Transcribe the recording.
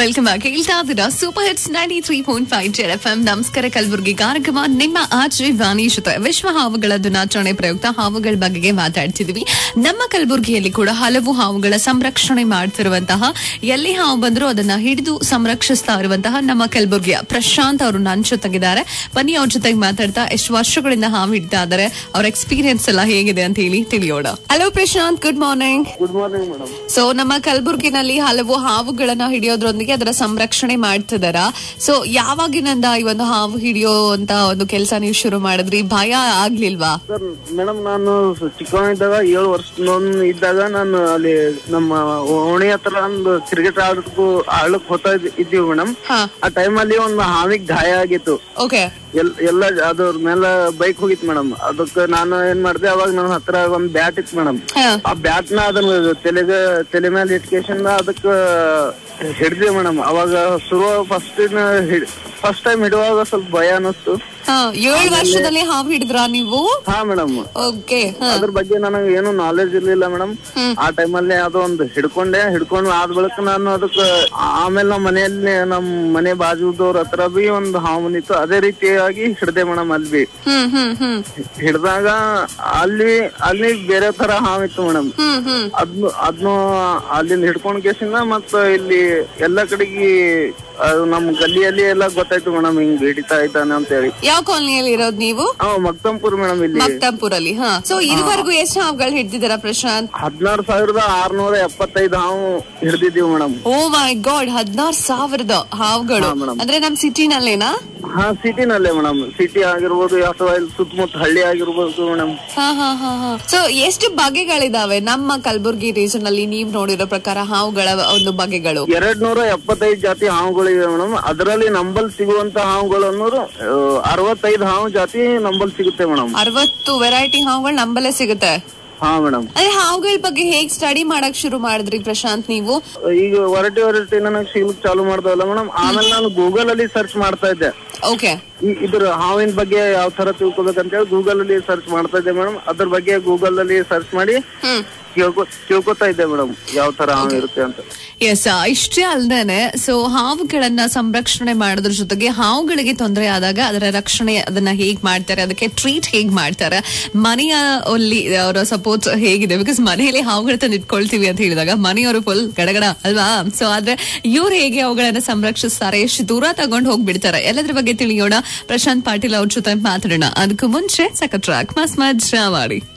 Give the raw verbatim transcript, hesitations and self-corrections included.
Welcome back. ಹೇಳ್ತಾ ಇದ್ದೀರಾ super hits ninety three point five F M. ನಮಸ್ಕಾರ ಕಲಬುರಗಿ ಕಾರ್ಯಕ್ರಮ ನಿಮ್ಮ ಆರ್ಜೆ ವಾಣಿ ಜೊತೆ. ವಿಶ್ವ ಹಾವುಗಳ ದಿನಾಚರಣೆ ಪ್ರಯುಕ್ತ ಹಾವುಗಳ ಬಗೆಗೆ ಮಾತಾಡ್ತಿದ್ವಿ. ನಮ್ಮ ಕಲಬುರಗಿಯಲ್ಲಿ ಕೂಡ ಹಲವು ಹಾವುಗಳ ಸಂರಕ್ಷಣೆ ಮಾಡ್ತಿರುವಂತಹ, ಎಲ್ಲಿ ಹಾವು ಬಂದ್ರು ಅದನ್ನ ಹಿಡಿದು ಸಂರಕ್ಷಿಸ್ತಾ ಇರುವಂತಹ ನಮ್ಮ ಕಲಬುರಗಿಯ ಪ್ರಶಾಂತ್ ಅವರು ನನ್ನ ಜೊತೆಗಿದ್ದಾರೆ. ಬನ್ನಿ ಅವ್ರ ಜೊತೆಗೆ ಮಾತಾಡ್ತಾ ಎಷ್ಟು ವರ್ಷಗಳಿಂದ ಹಾವು ಹಿಡ್ತಾ ಇದ್ದಾರೆ, ಅವ್ರ ಎಕ್ಸ್ಪೀರಿಯನ್ಸ್ ಎಲ್ಲ ಹೇಗಿದೆ ಅಂತ ಹೇಳಿ ತಿಳಿಯೋಣ. Hello Prashant, good morning. Good morning madam. So ನಮ್ಮ ಕಲಬುರಗಿನಲ್ಲಿ ಹಲವು ಹಾವುಗಳನ್ನ ಹಿಡಿಯೋದ್ರೊಂದಿಗೆ ಅದರ ಸಂರಕ್ಷಣೆ ಮಾಡ್ತಿದಾರ. ಸೊ ಯಾವಾಗಿನಿಂದ ಈ ಒಂದು ಹಾವು ಹಿಡಿಯೋ ಅಂತ ಒಂದು ಕೆಲಸ ನೀವು ಶುರು ಮಾಡಿದ್ರಿ? ಭಯ ಆಗ್ಲಿಲ್ವಾ? ಸರ್ ಮೇಡಮ್, ನಾನು ಚಿಕ್ಕವನಿದ್ದಾಗ ಏಳು ವರ್ಷ ಇದ್ದಾಗ ನಾನು ಅಲ್ಲಿ ನಮ್ಮ ಓಣಿ ಹತ್ರ ಒಂದು ಕ್ರಿಕೆಟ್ ಆಡಕ್ಕೂ ಆಡಕ್ ಹೋಗ್ತಾ ಇದ್ದೀವಿ ಮೇಡಮ್. ಆ ಟೈಮ್ ಅಲ್ಲಿ ಒಂದು ಹಾವಿಗೆ ಗಾಯ ಆಗಿತ್ತು. ಓಕೆ. ಎಲ್ಲ ಅದ್ರ ಮೇಲೆ ಬೈಕ್ ಹೋಗಿತ್ತು ಮೇಡಮ್. ಅದಕ್ಕೆ ನಾನು ಏನ್ ಮಾಡಿದೆ, ಅವಾಗ ನನ್ನ ಹತ್ರ ಒಂದ್ ಬ್ಯಾಟ್ ಇತ್ತು ಮೇಡಮ್. ಆ ಬ್ಯಾಟ್ ನ ಅದನ್ನ ತಲೆಗೆ ತಲೆ ಮೇಲೆ ಇಟ್ಕೇಶನ್ ಅದಕ್ಕ ಹಿಡ್ದೆ ಮೇಡಮ್. ಅವಾಗ ಶುರು ಫಸ್ಟ್ ಫಸ್ಟ್ ಟೈಮ್ ಹಿಡುವಾಗ ಸ್ವಲ್ಪ ಭಯ ಅನ್ನಿಸ್ತು. ಏಳು ವರ್ಷದಲ್ಲಿ ಹಾವು ಹಿಡಿದ್ರಾ ನೀವು? ಹಾ ಮೇಡಮ್. ಓಕೆ. ಅದ್ರ ಬಗ್ಗೆ ನನಗೆ ಏನು ನಾಲೆಜ್ ಇರ್ಲಿಲ್ಲ ಮೇಡಮ್. ಆ ಟೈಮಲ್ಲಿ ಅದು ಒಂದು ಹಿಡ್ಕೊಂಡೆ. ಹಿಡ್ಕೊಂಡು ಆದ ಬಳಿಕ ನಾನು ಅದಕ್ಕ ಆಮೇಲೆ ನಮ್ಮ ಮನೆಯಲ್ಲಿ ನಮ್ ಮನೆ ಬಾಜುದವ್ರ ಹತ್ರ ಬಿ ಒಂದು ಹಾವು ನಿಂತು ಅದೇ ರೀತಿಯಾಗಿ ಹಿಡ್ದೆ ಮೇಡಮ್. ಅಲ್ಲಿ ಬಿ ಹಿಡ್ದಾಗ ಅಲ್ಲಿ ಅಲ್ಲಿ ಬೇರೆ ತರ ಹಾವಿತ್ತು ಮೇಡಮ್. ಅದ್ನು ಅದ್ನು ಅಲ್ಲಿಂದ ಹಿಡ್ಕೊಂಡ್ ಕೇಸಿಂದ ಮತ್ತ ಇಲ್ಲಿ ಎಲ್ಲಾ ಕಡೆಗೆ ನಮ್ ಗಲ್ಲಿಯಲ್ಲಿ ಎಲ್ಲ ಗೊತ್ತಾಯ್ತು ಮೇಡಮ್, ಹಿಂಗ್ ಹಿಡಿತಾ ಇದ್ದಾನೆ ಅಂತ ಹೇಳಿ. ಯಾವ ಕಾಲನಿಯಲ್ಲಿ ಇರೋದು ನೀವು? ಮಕ್ತಂಪುರ್ ಮೇಡಮ್. ಇಲ್ಲಿ ಮಕ್ತಂಪುರ್ ಅಲ್ಲಿ. ಹಾ. ಸೊ ಇದುವರೆಗೂ ಎಷ್ಟು ಹಾವುಗಳು ಹಿಡ್ದಿದ್ದೀರಾ ಪ್ರಶಾಂತ್? ಹದಿನಾರು ಸಾವಿರದ ಆರ್ನೂರ ಎಪ್ಪತ್ತೈದು ಹಾವು ಹಿಡ್ದಿದ್ದೀವಿ ಮೇಡಮ್. ಓ ಮೈ ಗಾಡ್, ಹದಿನಾರು ಸಾವಿರದ ಹಾವುಗಳು ಅಂದ್ರೆ ನಮ್ ಸಿಟಿನಲ್ಲೇನಾ? ಹಾ, ಸಿಟಿನಲ್ಲೇ ಮೇಡಮ್. ಸಿಟಿ ಆಗಿರ್ಬೋದು ಅಥವಾ ಇಲ್ಲಿ ಸುತ್ತಮುತ್ತ ಹಳ್ಳಿ ಆಗಿರ್ಬೋದು ಮೇಡಮ್. ಹಾ ಹಾ ಹಾ ಹಾ. ಸೊ ಎಷ್ಟು ಬಗೆಗಳಿದಾವೆ ನಮ್ಮ ಕಲಬುರ್ಗಿ ರೀಜನ್ ಅಲ್ಲಿ ನೀವು ನೋಡಿರೋ ಪ್ರಕಾರ ಹಾವುಗಳ ಒಂದು ಬಗೆಗಳು? ಎರಡ್ ನೂರ ಎಪ್ಪತ್ತೈದು ಜಾತಿ ಹಾವುಗಳಿವೆ ಮೇಡಮ್. ಅದರಲ್ಲಿ ನಂಬಲ್ ಸಿಗುವಂತ ಹಾವುಗಳು ಅನ್ನೋದು ಅರವತ್ತೈದು ಹಾವು ಜಾತಿ ನಂಬಲ್ ಸಿಗುತ್ತೆ ಮೇಡಮ್. ಅರವತ್ತು ವೆರೈಟಿ ಹಾವುಗಳು ನಂಬಲ್ಲೇ ಸಿಗುತ್ತೆ. ಹಾ ಮೇಡಮ್. ಅದೇ ಹಾವುಗಳ ಬಗ್ಗೆ ಹೇಗ್ ಸ್ಟಡಿ ಮಾಡಕ್ ಶುರು ಮಾಡಿದ್ರಿ ಪ್ರಶಾಂತ್ ನೀವು? ಈಗ ವೆರೈಟಿ ವೆರೈಟಿ ನನಗೆ ಸಿಗ್ಲಿಕ್ಕೆ ಚಾಲು ಮಾಡ್ದವಲ್ಲ ಮೇಡಮ್. ಆಮೇಲೆ ನಾನು ಗೂಗಲ್ ಅಲ್ಲಿ ಸರ್ಚ್ ಮಾಡ್ತಾ ಇದ್ದೆ. ಓಕೆ. ಇದ್ರ ಹಾವಿನ ಬಗ್ಗೆ ಯಾವ ತರ ತಿಳ್ಕೊಬೇಕಂತ ಹೇಳಿ ಗೂಗಲ್ ಅಲ್ಲಿ ಸರ್ಚ್ ಮಾಡ್ತಾ ಇದ್ದೆ ಮೇಡಮ್. ಅದ್ರ ಬಗ್ಗೆ ಗೂಗಲ್ ಅಲ್ಲಿ ಸರ್ಚ್ ಮಾಡಿ ಕೇಳ್ಕೊತಾ ಇದ್ದೆ ಮೇಡಮ್, ಯಾವ ತರ ಹಾವು ಇರುತ್ತೆ ಅಂತ. ಎಸ್, ಇಷ್ಟೇ ಅಲ್ದೇನೆ ಸೊ ಹಾವುಗಳನ್ನ ಸಂರಕ್ಷಣೆ ಮಾಡೋದ್ರ ಜೊತೆಗೆ ಹಾವುಗಳಿಗೆ ತೊಂದರೆ ಆದಾಗ ಅದರ ರಕ್ಷಣೆ ಅದನ್ನ ಹೇಗ್ ಮಾಡ್ತಾರೆ, ಅದಕ್ಕೆ ಟ್ರೀಟ್ ಹೇಗ್ ಮಾಡ್ತಾರೆ, ಮನೆಯಲ್ಲಿ ಅವರ ಸಪೋರ್ಟ್ ಹೇಗಿದೆ. ಬಿಕಾಸ್ ಮನೆಯಲ್ಲಿ ಹಾವುಗಳ ತಂದು ಇಟ್ಕೊಳ್ತೀವಿ ಅಂತ ಹೇಳಿದಾಗ ಮನೆಯವರು ಫುಲ್ ಗಡಗಡ ಅಲ್ವಾ? ಸೊ ಆದ್ರೆ ಇವ್ರು ಹೇಗೆ ಅವುಗಳನ್ನ ಸಂರಕ್ಷಿಸ್ತಾರೆ, ಎಷ್ಟು ದೂರ ತಗೊಂಡು ಹೋಗ್ಬಿಡ್ತಾರೆ, ಎಲ್ಲದ್ರ ಬಗ್ಗೆ ತಿಳಿಯೋಣ. ಪ್ರಶಾಂತ್ ಪಾಟೀಲ್ ಅವ್ರ ಜೊತೆ ಮಾತಾಡೋಣ. ಅದಕ್ಕೂ ಮುಂಚೆ ಸಖತ್ ಟ್ರ್ಯಾಕ್ ಮಸ್ ಮಜಾ ಮಾಡಿ.